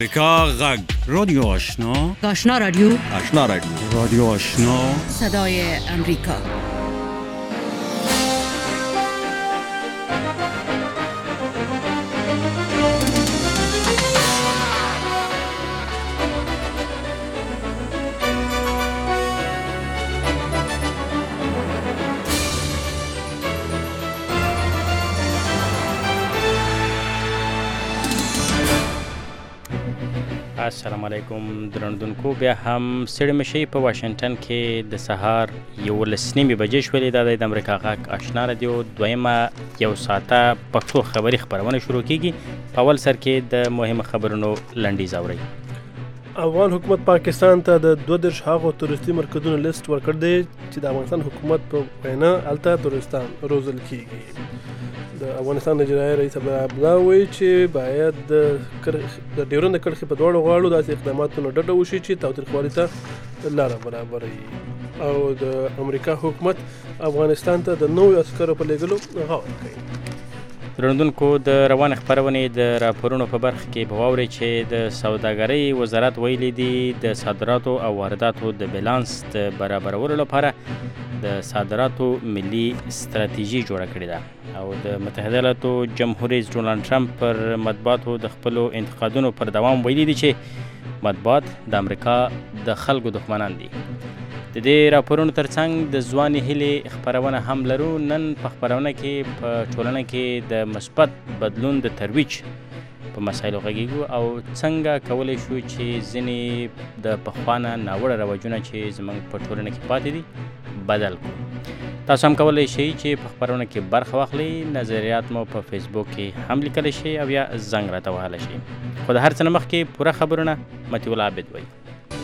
امریکا غږ رادیو آشنا رادیو رادیو آشنا صدای امریکا. السلام علیکم درنوونکو، بیا هم ستړي مشئ. په واشنگټن کې د سهار 11:30 بجې شولې. دا د امریکا غږ آشنا رادیو دویمه یو ساعته پښتو خبري خبرونه شروع کیږي. په اول سر کې د مهمو خبرونو لنډیز اورئ. افغان حکومت پاکستان ته د 22 هغو تورستي مرکزونو لیست ورکړ دی چې د افغانستان حکومت په وینا هلته تورستان روزل کیږي. د افغانستان د اجرایي رئیس عبدالله وایي چې باید د ډیورند کرښې په دواړو غاړو داسې اقداماتو نه ډډه وشي چې تاوتریخوالي ته لاره برابروي. او د امریکا حکومت افغانستان ته د نویو عسکرو په لېږلو غور کوي. درنوونکو، د روان خبرونې د راپورونو په برخه کې به واورئ چې د سوداګرۍ وزارت ویلي دي د صادراتو او وارداتو د بیلانس د برابرولو لپاره د صادراتو ملي ستراتیژي جوړه کړې ده. او د متحده ایالاتو جمهور رئیس ډونالډ ټرمپ پر مطبوعاتو د خپلو انتقادونو پر دوام ویلي دي چې مطبوعات د امریکا د خلکو دښمنان دي. د دې راپورونو ترڅنګ د ځواني هیلې خپرونه هم لرو. نن په خپرونه کې په ټولنه کې د مثبت بدلون د ترویج په مسایلو غږیږو او څنګه کولی شو چې ځینې د پخوانه ناوړه رواجونه چې زموږ په ټولنه کې پاتې دي بدل کړو. تاسو هم کولی شئ چې په خپرونه کې برخه واخلئ. نظریات مو په فیسبوک کې هم لیکلی شئ او یا زنګ راته وهلی شئ. خو د هر څه نه مخکې پوره خبرونه مطیع الله عابد وایي.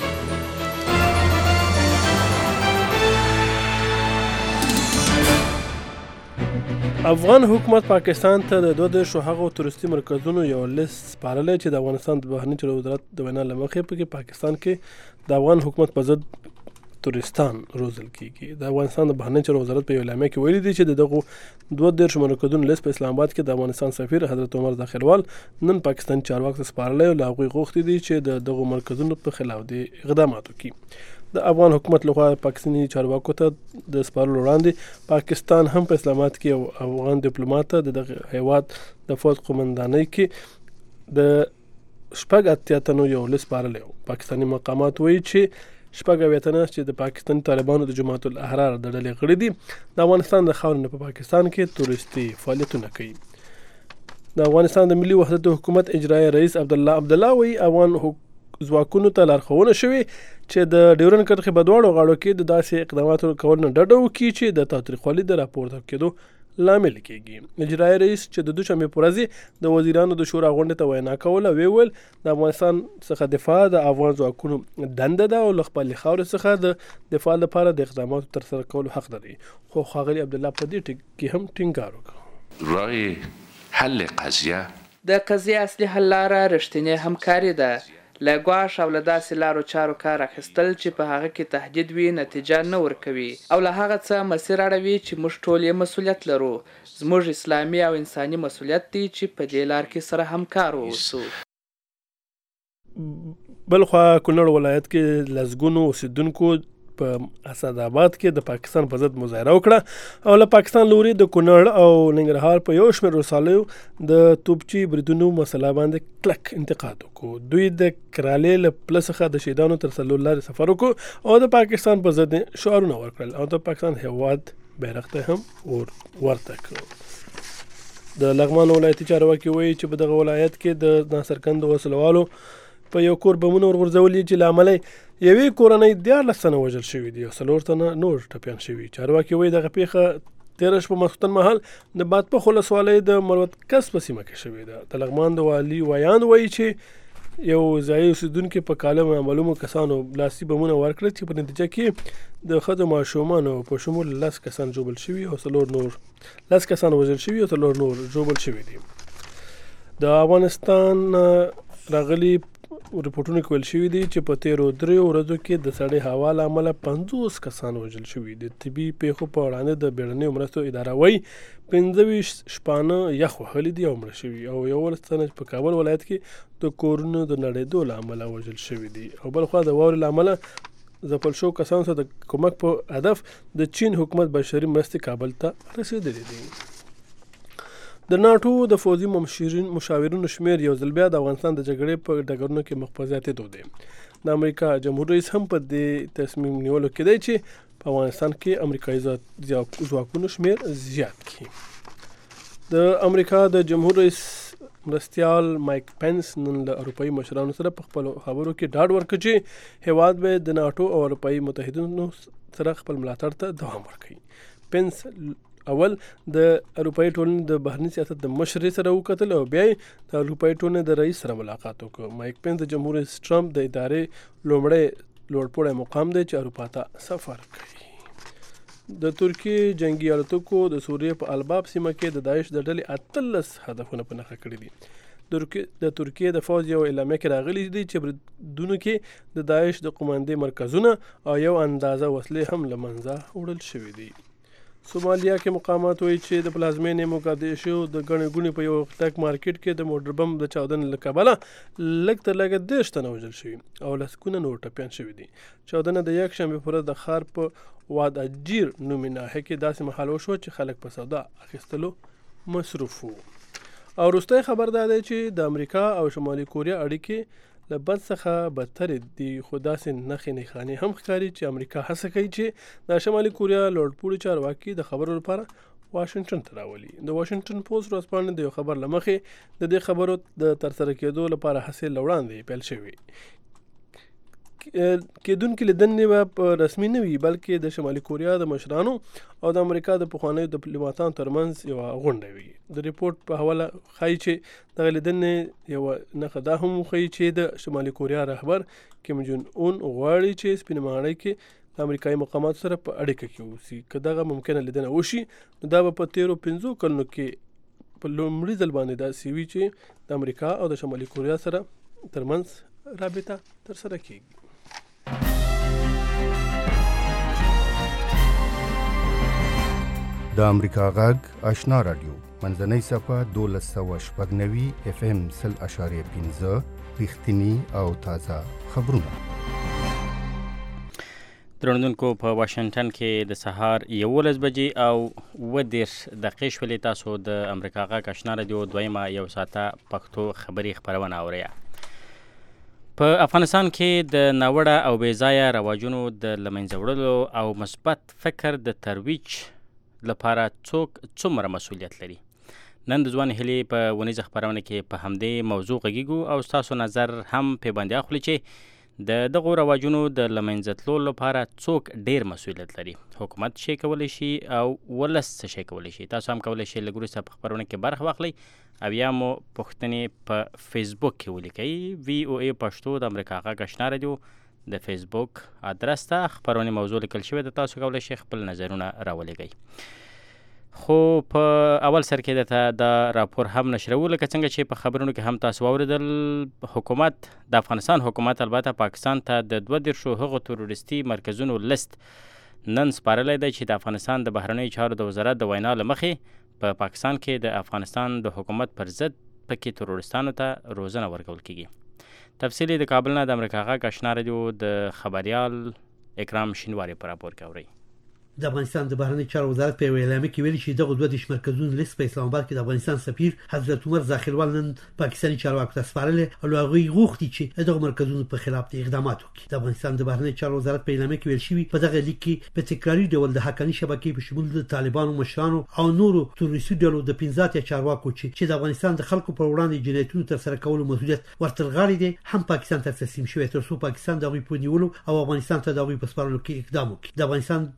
افغان حکومت پاکستان ته د 22 هغو تورستي مرکزونو یو لیست سپارلی چې د افغانستان د بهرني چارو وزارت د وینا له مخې پکې پاکستان کې د افغان حکومت په ضد تورستان روزل کیږي. د افغانستان د بهرني چارو وزارت په یو اعلامیه کې ویلي دي چې د دغو 22 مرکزونو لیست په اسلام آباد کې د افغانستان سفیر حضرت عمر داخلوال نن پاکستان چارواکو ته سپارلی او له هغوی غوښتي دي چې د دغو مرکزونو په خلاف دي اقدامات وکړي. د افغان حکومت لخوا پاکستاني چارواکو ته د سپارلو وړاندې پاکستان هم په اسلام آباد کې یو افغان ډیپلوماټ ته د دغه هیواد د فوج قومندانۍ کې د 80 تنو یو لیست سپارلی. پاکستاني مقامات وایي چې 80 تنه چې د پاکستاني طالبانو د جماعت الاحرار د ډلې غړي دي د افغانستان د خاورې نه په پاکستان کې تورستي فعالیتونه کوي. د افغانستان د ملي وحدت حکومت اجرایي رئیس عبدالله وایي افغان ځواکونو ته لارښوونه شوې چې د ډیورند کرښې په دواړو غاړو کې د داسې اقداماتو کولو نه ډډه وکړي چې د تاوتریخوالي د راپورته کېدو لامل کېږي. اجرایي رئیس چې د دوشنبې په ورځ د وزیرانو د شورا غونډې ته وینا کوله ویل د افغانستان څخه دفاع د افغان ځواکونو دنده ده او له خپلې خاورې څخه د دفاع لپاره د اقداماتو ترسره کولو حق لري. خو ښاغلي عبدالله په دې کې هم ټینګار وکړ. راه حل قضیه د قضیې اصلي حل لاره رښتینې همکاري ده. له ګواښ او له داسې لارو چارو کار اخیستل چې په هغه کې تهدید وي نتیجه نه ورکوي او له هغه څه مسیر اړوي چې موږ ټول یې مسؤلیت لرو. زموږ اسلامي او انساني مسؤلیت دی چې په دې لار کې سره همکار واوسو. بلخوا کونړ ولایت کې لسګونو اوسېدونکو په اسد آباد کې د پاکستان په ضد مظاهره وکړه او له پاکستان لوري د کونړ او ننګرهار په یو شمېر ولسوالیو د توپچي بریدونو مسله باندې کلک انتقاد وکړو. دوی د کرالې له پله څخه د شهیدانو تر څلور لارې سفر وکړو او د پاکستان په ضد شعارونه ورکړل او د پاکستان هیواد بیرغ ته هم ورته کړو. د لغمان ولایتي چارواکي وایي چې په دغه ولایت کې د ناصرکند وسلوالو په یو کور بمونه ورغورځولي چې له امله یوې کورنۍ 14 تنه وژل شوي دي او 4 تنه نور ټپیان شوي. چارواکي وایي دغه پیښه 13 شپه ماسخوتن مهال د بادپخ ولسوالۍ د مروتکس په سیمه کې شوې ده. د لغمان د والي ویان وایي چې یو ځایي اوسېدونکي په کاله معلومو کسانو لاسي بمونه ورکړل چې په نتیجه کې د ښځو ماشومانو په شمول 10 کسان ژوبل شوي او 10 کسان وژل شوي او 4 نور ژوبل شوي دي. د افغانستان راغلي رپورټونو کې ویل شوي دي چې په تیرو 3 ورځو کې د سړې هوا له امله 50 کسان وژل شوي دي. طبي پیښو په وړاندې د بیړنیو مرستو اداره وایي 25 شپانه یخ وهلي دي او مړه شوي او 11 تنه په کابل ولایت کې د کورونو د نړېدو له امله وژل شوي دي. او بلخوا د واورې له امله ځپل شوو کسانو ته د کومک په هدف د چین حکومت بشري مرستې کابل ته رسېدلې دي. د ناټو د فوزي مشاورینو شمیر یو ځل بیا د افغانستان د جګړې په ډګرونو کې مخ په زیاتېدو دی. د امریکا جمهور رئیس هم په دې تصمیم نیولو کې دی چې په افغانستان کې امریکایي ځواکونو شمیر زیات کړي. د امریکا د جمهور رئیس مرستیال مایک پنس نن له اروپایي مشرانو سره په خپلو خبرو کې ډاډ ورکړ چې هیواد به د ناټو او اروپایي متحدینو سره خپل ملاتړ ته دوام ورکړي. پنس اول د اروپایي ټولنې د بهرني سیاست د مشر سره وکتل او بیا د اروپایي ټولنې د رئیس سره ملاقات وکړ. مایک پنس د جمهور رئیس ټرمپ د ادارې لومړی لوړپوړی مقام دی چې اروپا ته سفر کوي. د ترکیې جنگي الوتکو د سوریې په الباب سیمه کې د داعش د ډلې 18 هدفونه په نښه کړي دي. د ترکیې د فوج یو اعلامیه کې راغلي دي چې بریدونو کې د داعش د قوماندې مرکزونه او یو اندازه وسلې هم له منځه وړل شوي دي. سومالیا کې مقامات وایي چې د پلازمینې موګادیشو د ګڼې ګوڼې په یو ټک مارکیټ کې د موټر بم د چاودنې له کبله لږ تر لږه 10 تنه وژل شوي او لسګونه نور ټپیان شوي دي. چاودنه د یکشنبې په ورځ د ښار په واد اجیر نومي ناحیه کې داسې مهال وشوه چې خلک په سودا اخیستلو مصروف وو. او وروستی خبر دا دی چې د امریکا او شمالي کوریا اړیکې له بد څخه بدترې دي، خو داسې نښې نښانې هم ښکاري چې امریکا هڅه کوي چې د شمالي کوریا لوړپوړي چارواکي د خبرو لپاره واشنگټن ته راولي. د واشنگټن پوسټ ورځپاڼې د یو خبر له مخې د دې خبرو د ترسره کېدو لپاره هڅې له وړاندې پیل شوي کېدونکې لیدنې به په رسمي نه وي بلکې د شمالي کوریا د مشرانو او د امریکا د پخوانیو ډیپلوماتانو ترمنځ یوه غونډه وي. د ریپورت په حواله ښایي چې دغه لیدنې یوه نښه دا هم وښیي چې د شمالي کوریا رهبر کیم جون اون غواړي چې سپینې ماڼۍ کې د امریکایي مقاماتو سره په اړیکه کې اوسي. که دغه ممکنه لیدنه وشي نو دا به په تیرو 5 کلونو کې په لومړي ځل باندې داسې وي چې د امریکا او د شمالي کوریا سره ترمنځ رابطه ترسره کیږي. د امریکا غږ آشنا رادیو منځنۍ صفحه 1290 FM 0.5 رښتینی او تازه خبرونه. درنوونکو په واشنگټن کې د سهار 11 بجې او 10 دقیقې شولې. تاسو د امریکا غږ آشنا رادیو دویمه یو ساعته پښتو خبري خبرونه اورئ. په افغانستان کې د ناوړه او بې ځایه رواجونو د له منځه وړلو او مثبت فکر د ترویج لپاره څوک څومره مسؤلیت لري؟ نن د ځوان هیلې په ونیزه خپرونه کې په همدې موضوع غږیږو او ستاسو نظر هم پې باندې اخلو چې د دغو رواجونو د له منځه تلو لپاره څوک ډیر مسؤلیت لري. حکومت شی کولی شي او ولس څه شی کولی شي؟ تاسو هم کولی شئ لږ وروسته په خپرونه کې برخه واخلئ او یا مو پوښتنې په فیسبوک کې ولیکئ. VOA پښتو د امریکا غږ آشنا رادیو د فیسبوک ادرس ته خپرونې موضوع لیکل شوې ده. تاسو کولی شئ خپل نظرونه راولیږئ. خو په اول سر کې درته دا راپور هم نشروو لکه څنګه چې په خبرونو کې هم تاسو واورېدل. حکومت د افغانستان حکومت البته پاکستان ته د 22 هغو تروریستي مرکزونو لست نن سپارلی دی چې د افغانستان د بهرنیو چارو د وزارت د وینا له مخې په پاکستان کې د افغانستان د حکومت پر ضد پکې تروریستانو ته روزنه ورکول کیږي. تفصیل د کابل نه د امریکا غږ آشنا رادیو د خبریال اکرام شینواری په راپور کې اورئ. د افغانستان د بهرنیو چارو وزارت په اعلامیه کې ویلي چې دغه 22 مرکزونو لیست په اسلام آباد کې د افغانستان سفیر حضرت عمر زاخیلوال نن پاکستاني چارواکو ته سپارلی او هغوی غوښتي چې دغه مرکزونو په خلاف اقدامات وکړي. د افغانستان د بهرنیو چارو وزارت په اعلامیه کې ویل شوي په دغه لیک کې په تکراري ډول د حقاني شبکې په شمول د طالبانو مشرانو او نورو تروریستي ډلو د 15 چارواکو چې د افغانستان د خلکو پر وړاندې جنایتونو ترسره کولو مسؤلیت ورته غاړي دي هم پاکستان ته تسلیم شوی تر څو پاکستان دغه په نیولو او افغانستان ته دغه په سپارلو کې اقدام وکړي. د افغانستان بهرنیو چارو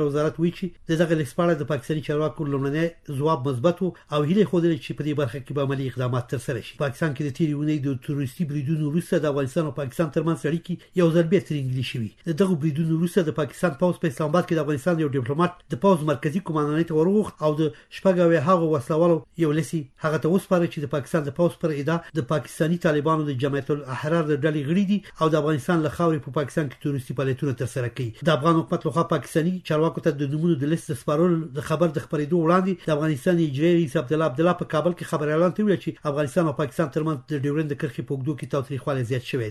چارو وزارت وایي چې دغه لیست په اړه د پاکستاني چارواکو لومړنی ځواب مثبت او هیله خوده چې په دې برخه کې به عملی اقدامات ترسره شي. پاکستان کې د تیرې ونې د تروریستي بریدونو وروسته د افغانستان او پاکستان ترمنځ اړیکې یو ځل بیا ترنګلې شوې. دغه بریدونو وروسته د پاکستان پوځ په اسلام آباد کې د افغانستان یو ډیپلوماټ د پوځ مرکزی کمانډانۍ ته ورغوښت او د شپږ هغه وسلوالو یو لسی هغه ته وسپاره چې د پاکستان د پوځ پر ادعا د پاکستاني طالبانو د جمعیت الاحرار د ډلې غړي دي او د افغانستان له خاورې په پاکستان کې تروریستي فعالیتونه ترسره کوي. د افغان حکومت لخوا پاکستاني چارواکو ته د نمونه د لیست سپارل د خبر د خبرېدو وړاندې د افغانستان اجرایي رئیس عبدالله په کابل کې خبر اعلان کړی چې افغانستان او پاکستان ترمنځ د ډیورند کرښې په اوږدو کې تاوتریخوالی زیات شوی.